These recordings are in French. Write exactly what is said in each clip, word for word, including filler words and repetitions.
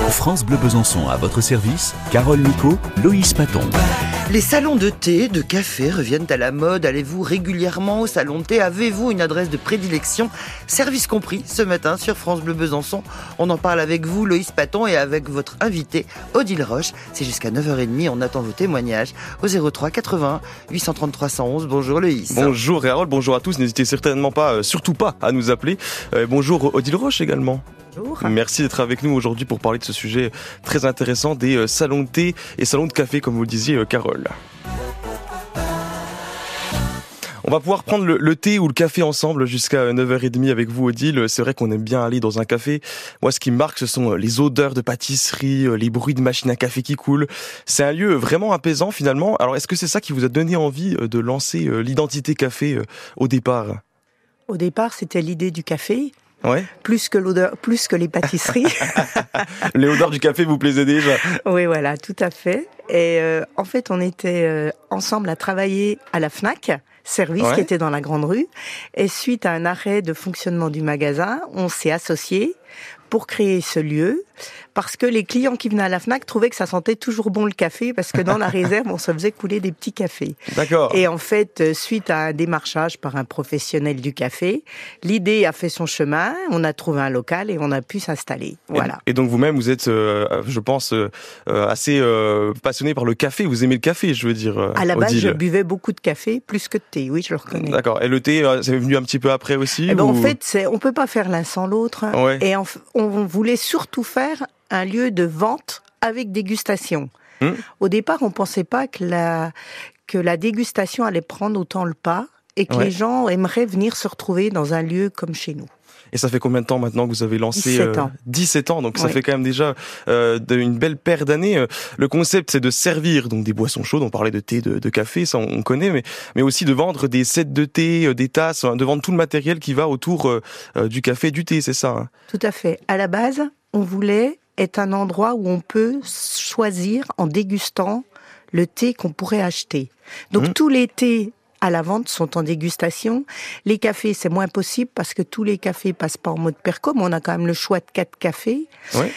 France Bleu Besançon à votre service, Carole Nicot, Loïs Paton. Les salons de thé, de café reviennent à la mode. Allez-vous régulièrement au salon de thé? Avez-vous une adresse de prédilection? Service compris ce matin sur France Bleu Besançon. On en parle avec vous, Loïs Paton, et avec votre invité, Odile Roche. C'est jusqu'à neuf heures trente. On attend vos témoignages au zéro trois quatre-vingts huit cent trente trois cent onze. Bonjour Loïs. Bonjour Carole, bonjour à tous. N'hésitez certainement pas, euh, surtout pas, à nous appeler. Euh, bonjour Odile Roche également. Bonjour. Merci d'être avec nous aujourd'hui pour parler de ce sujet très intéressant des euh, salons de thé et salons de café, comme vous le disiez, euh, Carole. On va pouvoir prendre le, le thé ou le café ensemble jusqu'à neuf heures trente avec vous, Odile. C'est vrai qu'on aime bien aller dans un café. Moi, ce qui me marque, ce sont les odeurs de pâtisserie, les bruits de machines à café qui coulent. C'est un lieu vraiment apaisant finalement. Alors, est-ce que c'est ça qui vous a donné envie de lancer l'identité café au départ ? Au départ, c'était l'idée du café. Ouais. Plus que l'odeur, plus que les pâtisseries. Les odeurs du café vous plaisaient déjà? Oui, voilà, tout à fait. Et euh, en fait, on était euh, ensemble à travailler à la Fnac, service ouais. qui était dans la Grande Rue. Et suite à un arrêt de fonctionnement du magasin, on s'est associés pour créer ce lieu, parce que les clients qui venaient à la Fnac trouvaient que ça sentait toujours bon le café, parce que dans la réserve, on se faisait couler des petits cafés. D'accord. Et en fait, suite à un démarchage par un professionnel du café, l'idée a fait son chemin, on a trouvé un local et on a pu s'installer. Voilà. Et, et donc vous-même, vous êtes, euh, je pense, euh, assez euh, passionné par le café, vous aimez le café, je veux dire, euh, À la base, Odile. je buvais beaucoup de café, plus que de thé, oui, je le reconnais. D'accord. Et le thé, c'est venu un petit peu après aussi eh ben, ou... En fait, c'est, on peut pas faire l'un sans l'autre. Ouais. Et on, on voulait surtout faire un lieu de vente avec dégustation. Mmh. Au départ, on pensait pas que la, que la dégustation allait prendre autant le pas et que ouais. les gens aimeraient venir se retrouver dans un lieu comme chez nous. Et ça fait combien de temps maintenant que vous avez lancé? dix-sept ans. Euh, dix-sept ans, donc oui. ça fait quand même déjà euh, une belle paire d'années. Le concept, c'est de servir donc des boissons chaudes. On parlait de thé, de, de café, ça on connaît, mais mais aussi de vendre des sets de thé, des tasses, de vendre tout le matériel qui va autour euh, du café et du thé, c'est ça hein? Tout à fait. À la base, on voulait être un endroit où on peut choisir en dégustant le thé qu'on pourrait acheter. Donc mmh. tous les thés à la vente sont en dégustation. Les cafés, c'est moins possible parce que tous les cafés passent pas en mode perco, mais on a quand même le choix de quatre cafés. Ouais.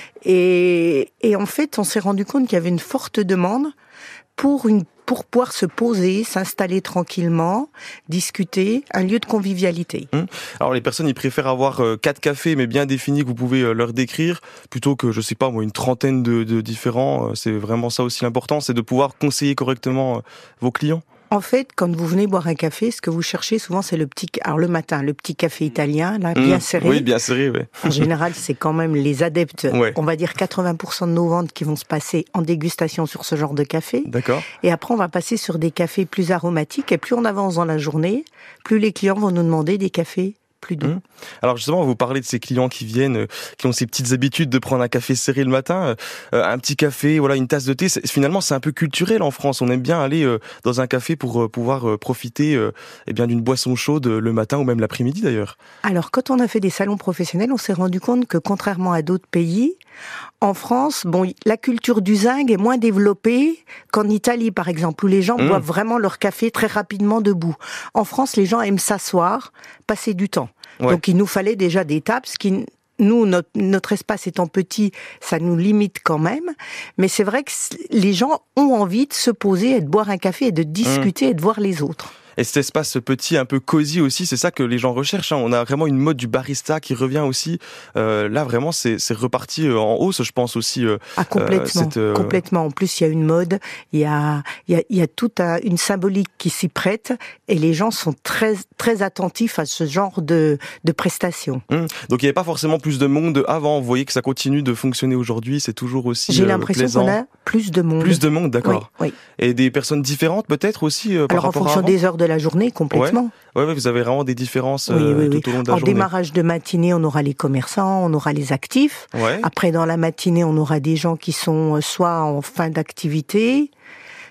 Et, et en fait, on s'est rendu compte qu'il y avait une forte demande pour une pour pouvoir se poser, s'installer tranquillement, discuter, un lieu de convivialité. Mmh. Alors les personnes, ils préfèrent avoir euh, quatre cafés, mais bien définis, que vous pouvez euh, leur décrire, plutôt que, je sais pas moi, une trentaine de, de différents. Euh, c'est vraiment ça aussi l'important, c'est de pouvoir conseiller correctement euh, vos clients. En fait, quand vous venez boire un café, ce que vous cherchez souvent, c'est le petit, alors le matin, le petit café italien, là, bien mmh, serré. Oui, bien serré, oui. En général, c'est quand même les adeptes, ouais. on va dire quatre-vingts pour cent de nos ventes qui vont se passer en dégustation sur ce genre de café. D'accord. Et après, on va passer sur des cafés plus aromatiques, et plus on avance dans la journée, plus les clients vont nous demander des cafés plus doux. Mmh. Alors justement, vous parlez de ces clients qui viennent, euh, qui ont ces petites habitudes de prendre un café serré le matin, euh, un petit café, voilà, une tasse de thé. C'est, finalement, c'est un peu culturel en France. On aime bien aller euh, dans un café pour euh, pouvoir euh, profiter euh, eh bien d'une boisson chaude euh, le matin ou même l'après-midi d'ailleurs. Alors, quand on a fait des salons professionnels, on s'est rendu compte que contrairement à d'autres pays, en France, bon, la culture du zinc est moins développée qu'en Italie, par exemple, où les gens mmh. boivent vraiment leur café très rapidement debout. En France, les gens aiment s'asseoir, passer du temps. Ouais. Donc, il nous fallait déjà des tables, ce qui, nous, notre, notre espace étant petit, ça nous limite quand même. Mais c'est vrai que les gens ont envie de se poser et de boire un café et de discuter mmh. et de voir les autres. Et cet espace petit, un peu cosy aussi, c'est ça que les gens recherchent. Hein. On a vraiment une mode du barista qui revient aussi. Euh, là, vraiment, c'est, c'est reparti en hausse, je pense aussi. Euh, ah, complètement, euh, cette, euh... complètement. En plus, il y a une mode, il y a, il y a, il y a toute un, une symbolique qui s'y prête, et les gens sont très, très attentifs à ce genre de, de prestations. Hum. Donc, il n'y avait pas forcément plus de monde avant. Vous voyez que ça continue de fonctionner aujourd'hui. C'est toujours aussi J'ai euh, l'impression plaisant. qu'on a plus de monde. Plus de monde, d'accord. Oui, oui. Et des personnes différentes, peut-être aussi. Euh, par Alors, en fonction à des heures de la journée, complètement. Ouais, ouais, vous avez vraiment des différences oui, oui, euh, oui. tout au long de la en journée. En démarrage de matinée, on aura les commerçants, on aura les actifs. Ouais. Après, dans la matinée, on aura des gens qui sont soit en fin d'activité,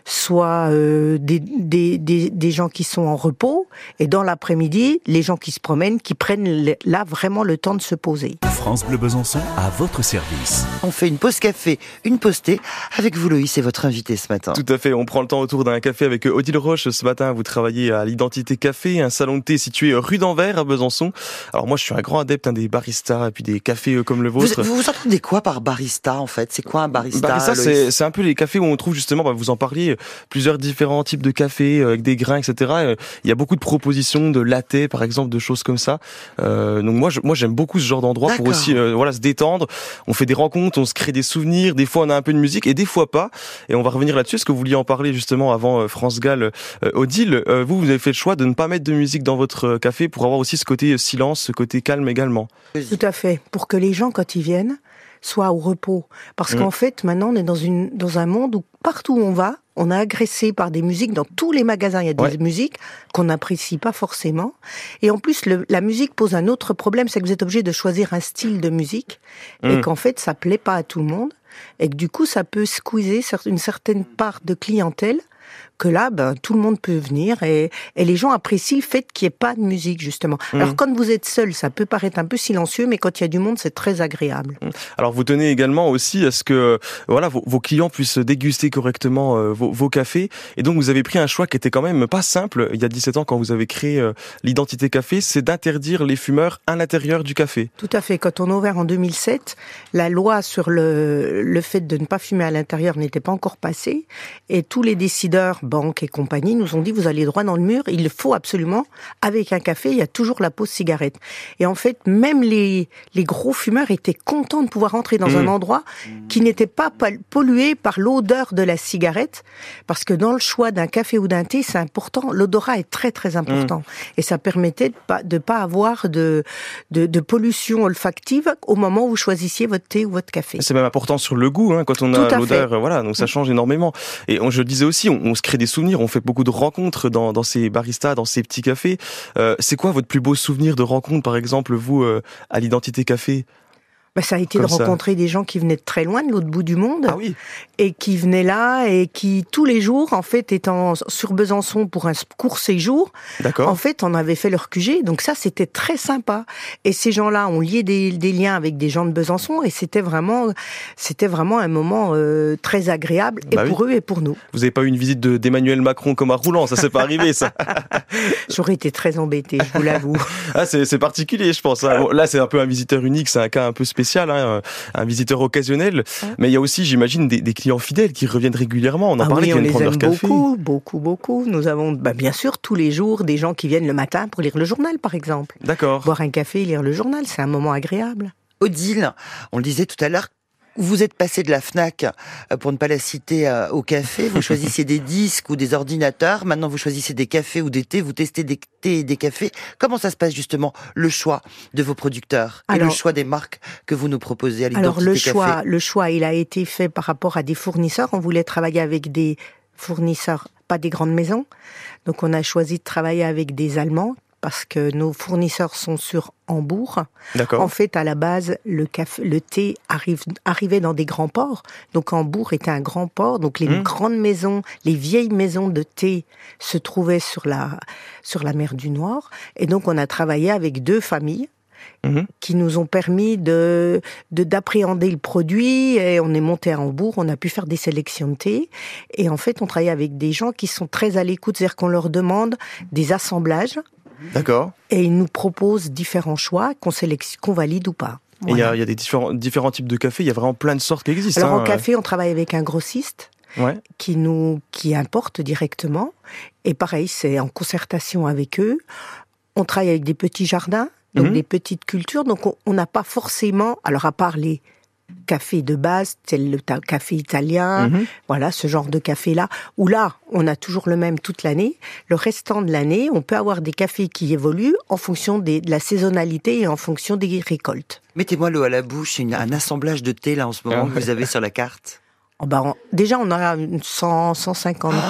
soit euh, des, des, des, des gens qui sont en repos, et dans l'après-midi, les gens qui se promènent, qui prennent là vraiment le temps de se poser. France Bleu Besançon à votre service. On fait une pause café, une pause thé, avec vous Loïs et votre invité ce matin. Tout à fait, on prend le temps autour d'un café avec Odile Roche. Ce matin, vous travaillez à l'Identité Café, un salon de thé situé rue d'Anvers à Besançon. Alors moi, je suis un grand adepte hein, des baristas et puis des cafés comme le vôtre. Vous vous, vous entendez quoi par barista en fait? C'est quoi un barista? Barista, c'est, c'est un peu les cafés où on trouve justement, bah, vous en parliez, plusieurs différents types de cafés euh, avec des grains, et cetera. Euh, il y a beaucoup de propositions de latte, par exemple, de choses comme ça. Euh, donc moi, je, moi, j'aime beaucoup ce genre d'endroit. D'accord. Pour aussi, euh, voilà, se détendre. On fait des rencontres, on se crée des souvenirs. Des fois, on a un peu de musique et des fois pas. Et on va revenir là-dessus. Est-ce que vous vouliez en parler justement avant euh, France Gall, euh, Odile? Euh, vous, vous avez fait le choix de ne pas mettre de musique dans votre café pour avoir aussi ce côté silence, ce côté calme également. Tout à fait. Pour que les gens, quand ils viennent, soient au repos. Parce mmh. qu'en fait, maintenant, on est dans une, dans un monde où partout où on va, on est agressé par des musiques. Dans tous les magasins, il y a des ouais. musiques qu'on n'apprécie pas forcément. Et en plus, le, la musique pose un autre problème, c'est que vous êtes obligé de choisir un style de musique mmh. et qu'en fait, ça plaît pas à tout le monde. Et que du coup, ça peut squeezer une certaine part de clientèle que là, ben, tout le monde peut venir et, et les gens apprécient le fait qu'il n'y ait pas de musique, justement. Mmh. Alors, quand vous êtes seul, ça peut paraître un peu silencieux, mais quand il y a du monde, c'est très agréable. Alors, vous tenez également aussi à ce que voilà, vos, vos clients puissent déguster correctement euh, vos, vos cafés. Et donc, vous avez pris un choix qui était quand même pas simple, il y a dix-sept ans, quand vous avez créé euh, l'Identité Café, c'est d'interdire les fumeurs à l'intérieur du café. Tout à fait. Quand on a ouvert en deux mille sept, la loi sur le, le fait de ne pas fumer à l'intérieur n'était pas encore passée. Et tous les décideurs, banques et compagnie, nous ont dit vous allez droit dans le mur, il faut absolument, avec un café, il y a toujours la pause cigarette. Et en fait, même les, les gros fumeurs étaient contents de pouvoir entrer dans mmh. un endroit qui n'était pas pollué par l'odeur de la cigarette, parce que dans le choix d'un café ou d'un thé, c'est important, l'odorat est très très important. Mmh. Et ça permettait de pas, de pas avoir de, de, de pollution olfactive au moment où vous choisissiez votre thé ou votre café. C'est même important sur le goût, hein, quand on a l'odeur, fait. Voilà, donc ça change énormément. Et on, je le disais aussi, on, on se crée des souvenirs, on fait beaucoup de rencontres dans, dans ces baristas, dans ces petits cafés. Euh, c'est quoi votre plus beau souvenir de rencontre, par exemple, vous, euh, à l'Identité Café? Bah, ça a été Comme de rencontrer ça. Des gens qui venaient de très loin, de l'autre bout du monde, ah oui. et qui venaient là, et qui, tous les jours, en fait, étant sur Besançon pour un court séjour, D'accord. en fait, on avait fait leur Q G, donc ça, c'était très sympa. Et ces gens-là ont lié des, des liens avec des gens de Besançon, et c'était vraiment, c'était vraiment un moment euh, très agréable, et bah pour oui. eux et pour nous. Vous n'avez pas eu une visite de, d'Emmanuel Macron comme à Roulan, ça s'est pas arrivé, ça. J'aurais été très embêtée, je vous l'avoue. Ah, c'est, c'est particulier, je pense. Hein. Bon, là, c'est un peu un visiteur unique, c'est un cas un peu spécial. Hein, un visiteur occasionnel, mais il y a aussi, j'imagine, des, des clients fidèles qui reviennent régulièrement. On en ah parlait, oui, qui viennent prendre leur café. Beaucoup, beaucoup, beaucoup. Nous avons, bah, bien sûr, tous les jours des gens qui viennent le matin pour lire le journal, par exemple. D'accord. Boire un café et lire le journal, c'est un moment agréable. Odile, on le disait tout à l'heure, vous êtes passé de la Fnac, pour ne pas la citer, au café. Vous choisissiez des disques ou des ordinateurs. Maintenant, vous choisissez des cafés ou des thés. Vous testez des thés et des cafés. Comment ça se passe, justement, le choix de vos producteurs alors, et le choix des marques que vous nous proposez à l'Identité Alors, le Café? choix, le choix, il a été fait par rapport à des fournisseurs. On voulait travailler avec des fournisseurs, pas des grandes maisons. Donc, on a choisi de travailler avec des Allemands, parce que nos fournisseurs sont sur Hambourg. D'accord. En fait, à la base, le café, le thé arrive, arrivait dans des grands ports. Donc, Hambourg était un grand port. Donc, les mmh. grandes maisons, les vieilles maisons de thé se trouvaient sur la, sur la mer du Nord. Et donc, on a travaillé avec deux familles mmh. qui nous ont permis de, de, d'appréhender le produit. Et on est monté à Hambourg, on a pu faire des sélections de thé. Et en fait, on travaille avec des gens qui sont très à l'écoute. C'est-à-dire qu'on leur demande des assemblages. D'accord. Et ils nous proposent différents choix qu'on sélectionne, qu'on valide ou pas. Voilà. Et il y a, il y a des différents, différents types de café. Il y a vraiment plein de sortes qui existent. Alors hein. en café, on travaille avec un grossiste ouais. qui nous qui importe directement. Et pareil, c'est en concertation avec eux. On travaille avec des petits jardins, donc mmh. des petites cultures. Donc on n'a pas forcément, alors à part les café de base, tel le ta- café italien, mmh. voilà, ce genre de café-là, où là, on a toujours le même toute l'année. Le restant de l'année, on peut avoir des cafés qui évoluent en fonction des, de la saisonnalité et en fonction des récoltes. Mettez-moi l'eau à la bouche, une, un assemblage de thé, là, en ce moment, que vous avez sur la carte. Oh ben, on, déjà, on a cent, cent cinquante thés.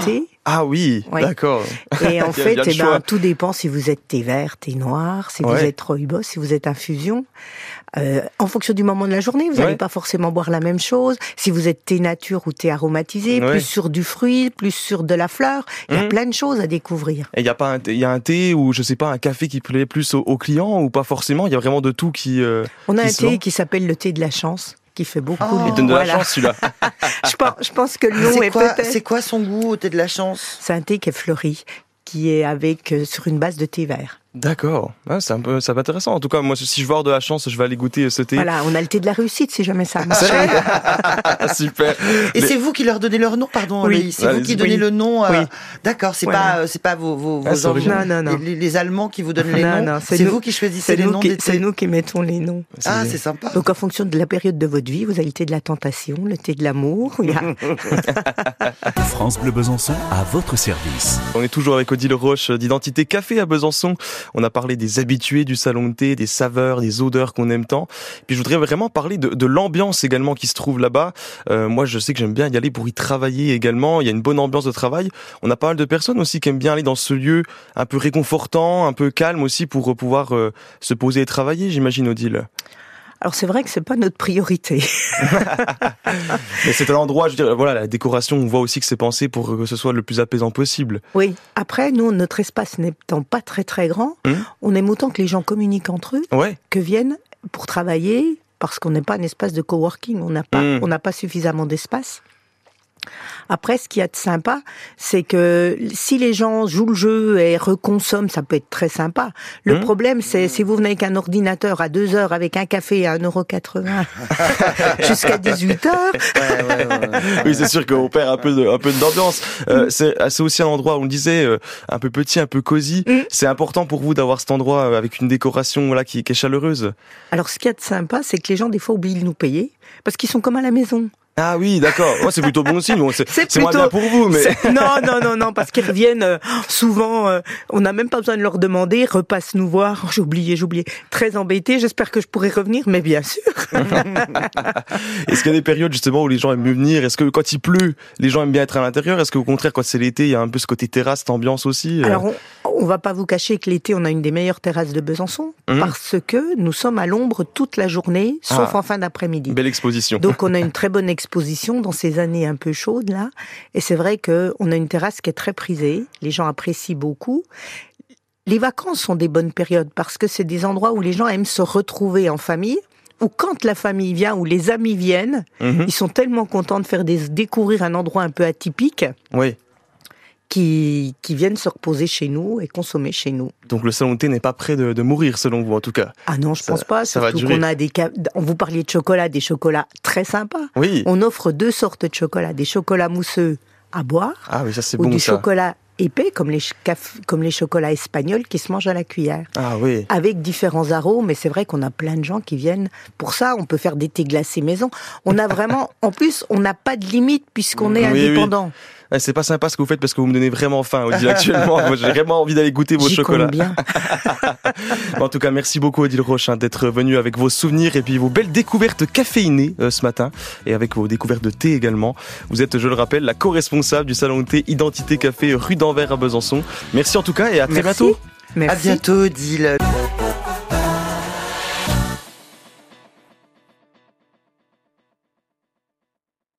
Ah oui, Oui. d'accord. Et en fait, Il y a le eh ben, choix. tout dépend si vous êtes thé vert, thé noir, si Ouais. vous êtes rooibos, si vous êtes infusion. Euh, en fonction du moment de la journée, vous n'allez Ouais. pas forcément boire la même chose. Si vous êtes thé nature ou thé aromatisé, Ouais. plus sur du fruit, plus sur de la fleur, il y a Mhm. plein de choses à découvrir. Et il y a pas un, thé- il y a un thé ou je sais pas un café qui plaît plus aux, aux clients ou pas forcément. Il y a vraiment de tout qui. Euh, On a qui un se thé vend. qui s'appelle le thé de la chance, qui fait beaucoup. Oh. de- Il donne de Voilà. la chance celui-là. je, pense, je pense que le nom C'est est quoi, peut-être... c'est quoi son goût au thé de la chance? C'est un thé qui est fleuri, qui est avec euh, sur une base de thé vert. D'accord. Ah, c'est un peu, ça va être intéressant. En tout cas, moi, si je veux avoir de la chance, je vais aller goûter ce thé. Voilà, on a le thé de la réussite si jamais ça marche. Super. Et Les- c'est vous qui leur donnez leur nom, pardon, Oui. Loïs. C'est vous Allez-y. qui donnez Oui. le nom. euh, Oui. D'accord, c'est Voilà. pas, euh, c'est pas vos, vos, Ah, vos c'est enfants, original. Non, non, non. Les, les Allemands qui vous donnent les Non, noms. non, c'est c'est nous- vous qui choisissez C'est les nous, noms qui, des c'est thés. nous qui mettons les noms. Ah, c'est sympa. Donc en fonction de la période de votre vie, vous avez le thé de la tentation, le thé de l'amour. Il y a... France Bleu Besançon à votre service. On est toujours avec Odile Roche d'Identité Café à Besançon. On a parlé des habitués du salon de thé, des saveurs, des odeurs qu'on aime tant. Puis je voudrais vraiment parler de, de l'ambiance également qui se trouve là-bas. Euh, moi, je sais que j'aime bien y aller pour y travailler également. Il y a une bonne ambiance de travail. On a pas mal de personnes aussi qui aiment bien aller dans ce lieu un peu réconfortant, un peu calme aussi pour pouvoir euh, se poser et travailler, j'imagine, Odile. Alors c'est vrai que c'est pas notre priorité. Mais c'est un endroit, je veux dire, voilà, la décoration, on voit aussi que c'est pensé pour que ce soit le plus apaisant possible. Oui. Après, nous, notre espace n'étant pas très très grand, Mmh. on aime autant que les gens communiquent entre eux, Ouais. que viennent pour travailler, parce qu'on n'est pas un espace de coworking, on n'a pas, Mmh. on n'a pas suffisamment d'espace. Après, ce qu'il y a de sympa, c'est que si les gens jouent le jeu et reconsomment, ça peut être très sympa. Le Mmh. problème, c'est si vous venez avec un ordinateur à deux heures, avec un café à un euro quatre-vingts jusqu'à dix-huit heures, Ouais, ouais, ouais, ouais. Oui, c'est sûr qu'on perd un peu de, un peu d'ambiance. Euh, c'est, c'est aussi un endroit où on le disait, euh, un peu petit, un peu cosy. Mm. C'est important pour vous d'avoir cet endroit euh, avec une décoration voilà qui, qui est chaleureuse. alors ce qu'il y a de sympa, c'est que les gens, des fois, oublient de nous payer, parce qu'ils sont comme à la maison. Ah oui, d'accord. Ouais, c'est plutôt bon aussi. Bon, c'est, C'est c'est moins plutôt- bien pour vous, mais C'est- Non, non, non, non, parce qu'ils reviennent euh, souvent, euh, on n'a même pas besoin de leur demander, repasse nous voir, oh, j'ai oublié, j'ai oublié, très embêté, j'espère que je pourrai revenir, mais bien sûr. est-ce qu'il y a des périodes justement où les gens aiment mieux venir? Est-ce que quand il pleut, les gens aiment bien être à l'intérieur? Est-ce qu'au contraire, quand c'est l'été, il y a un peu ce côté terrasse, cette ambiance aussi? euh Alors, on, on va pas vous cacher que l'été, on a une des meilleures terrasses de Besançon, Mhm. parce que nous sommes à l'ombre toute la journée, sauf Ah. en fin d'après-midi. Belle exposition. Donc on a une très bonne exposition dans ces années un peu chaudes là, et c'est vrai que on a une terrasse qui est très prisée, les gens apprécient beaucoup. Les vacances sont des bonnes périodes parce que c'est des endroits où les gens aiment se retrouver en famille, ou quand la famille vient ou les amis viennent, Mhm. ils sont tellement contents de faire des, découvrir un endroit un peu atypique Oui. qui qui viennent se reposer chez nous et consommer chez nous. Donc le salon de thé n'est pas prêt de, de mourir selon vous en tout cas. Ah non, je Ça- pense pas. ça va Surtout durer. qu'on a des ca- on vous parliez de chocolat, des chocolats très sympas. Oui. On offre deux sortes de chocolat, des chocolats mousseux à boire Ah oui, ça c'est ou bon du ça. chocolat épais comme les ch- caf- comme les chocolats espagnols qui se mangent à la cuillère Ah oui. avec différents arômes. Mais c'est vrai qu'on a plein de gens qui viennent pour ça. On peut faire des thés glacés maison. On a vraiment, en plus, on n'a pas de limite puisqu'on est Oui, oui. indépendant. Ouais, c'est pas sympa ce que vous faites parce que vous me donnez vraiment faim, Odile, actuellement. Moi, j'ai vraiment envie d'aller goûter vos J'y chocolats. compte bien. En tout cas, merci beaucoup, Odile Roche, hein, d'être venu avec vos souvenirs et puis vos belles découvertes caféinées euh, ce matin et avec vos découvertes de thé également. Vous êtes, je le rappelle, la co-responsable du salon de thé Identité Café rue d'Anvers à Besançon. Merci en tout cas et à très Merci. bientôt. Merci. À bientôt, Odile.